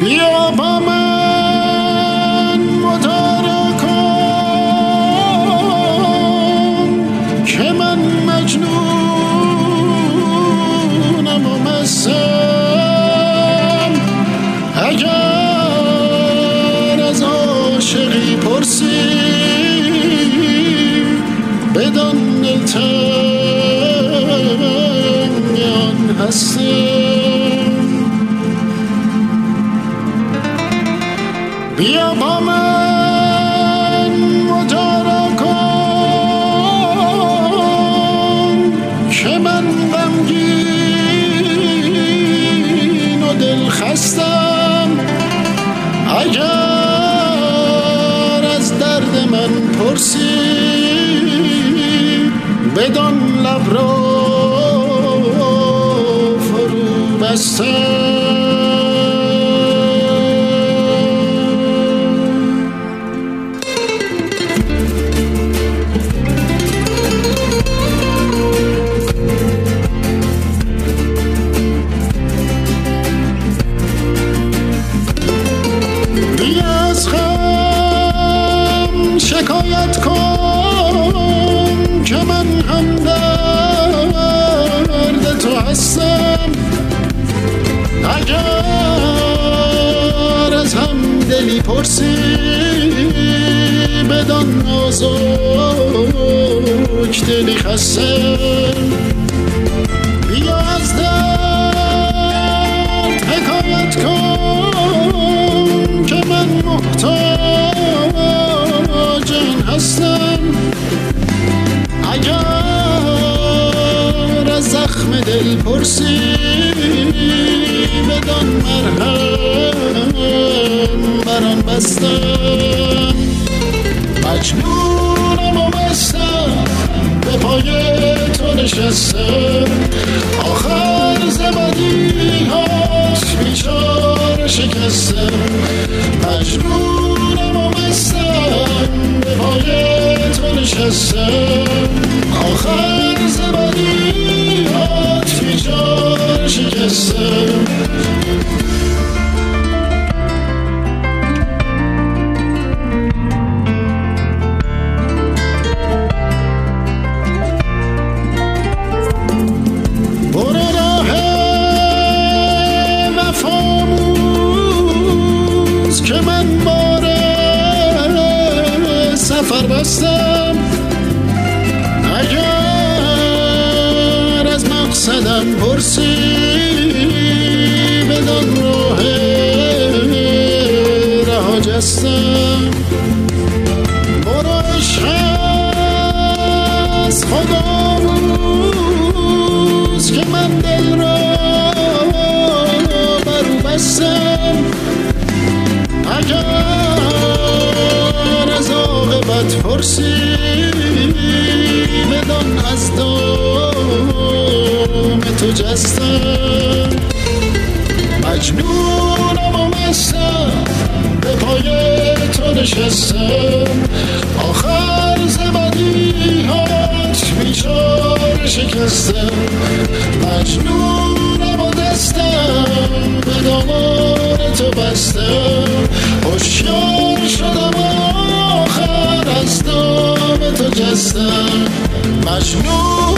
بیا با من مدارا کن که من مجنونم و مستم. اگر از عاشقی پرسی بدان دلتنگان هستم. بیا با من مدارا کن که من غمگین و دل خستم. اگر از درد من پرسی بدان لب را فرو بستم. شکایت کن که من هم درد تو هستم. اگر از هم دلی پرسی بدان نازک دلی خستم. بیا از درد حکایت کن که من محتاج هستم. اگر از زخم دل پرسی بدان مرهم بران بستم. مجنونم و مستم به پای تو نشستم. آخر زبدی هاش بیچاره شکستم. مجنونم و مستم به پای تو نشستم. آخر زبدی هاش بیچاره شکستم. که من بار سفر بستم. اگر از مقصدم پرسی بدان راه رها جستم. برو عشق از خداموز که من دل را برو بستم. اگر از عاقبت پرسی بدان از دام تو جستم. مجنونم و مستم به پای تو نشستم. آخر زبدی هاش بیچاره شکستم. مجنونم و دستم به دامان تو بستم. هوشیار شدم آخر از دام تو جستم. مجنون